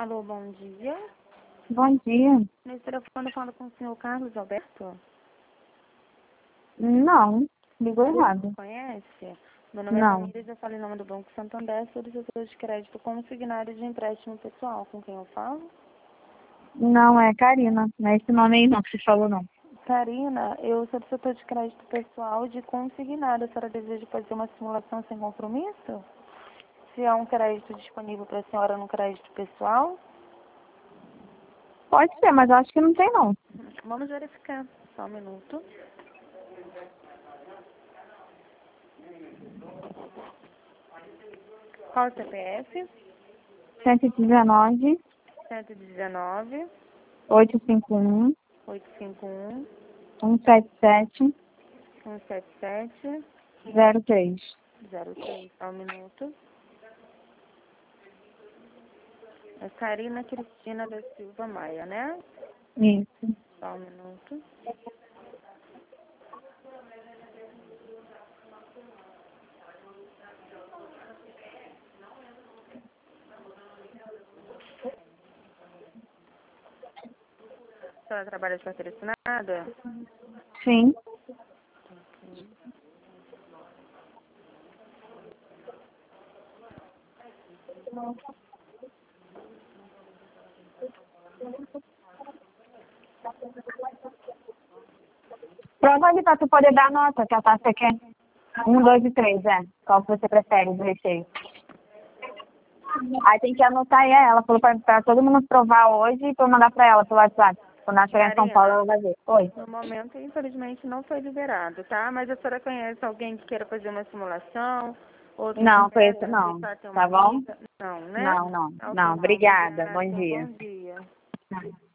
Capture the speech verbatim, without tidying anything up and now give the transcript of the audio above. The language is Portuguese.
Alô, bom dia. Bom dia. Nesse telefone eu falo com o senhor Carlos Alberto. Não, ligou errado. Conhece? Meu nome é Não. Tamires, eu falo em nome do Banco Santander, solicitor de crédito consignário de empréstimo pessoal. Com quem eu falo? Não, é Karina. Não é esse nome aí não que você falou, não. Karina, eu sou solicitor de crédito pessoal de consignado. A senhora deseja fazer uma simulação sem compromisso? Se há um crédito disponível para a senhora no crédito pessoal? Pode ser, mas eu acho que não tem, não. Vamos verificar. Só um minuto. Qual o C P F? cento e dezenove, cento e dezenove, oitocentos e cinquenta e um, oitocentos e cinquenta e um, cento e setenta e sete, cento e setenta e sete, zero três. zero três. Só um minuto. É Karina Cristina da Silva Maia, né? Isso. Só um minuto. A senhora trabalha de carteira assinada? Sim. Prova ali pra tu poder dar nota, que a taxa aqui é um, dois e três, é. Qual que você prefere, do recheio? Aí tem que anotar aí, ela falou pra, pra todo mundo provar hoje e pra eu mandar pra ela pelo WhatsApp. Quando ela chegar em São Paulo, ela vai ver. Oi. No momento, infelizmente, não foi liberado, tá? Mas a senhora conhece alguém que queira fazer uma simulação? Outro Não, que conheço queira não. tentar ter uma Tá bom? amiga? Não, né? Não, não. Ok, Não, então, obrigada. obrigada. Bom dia. Bom dia.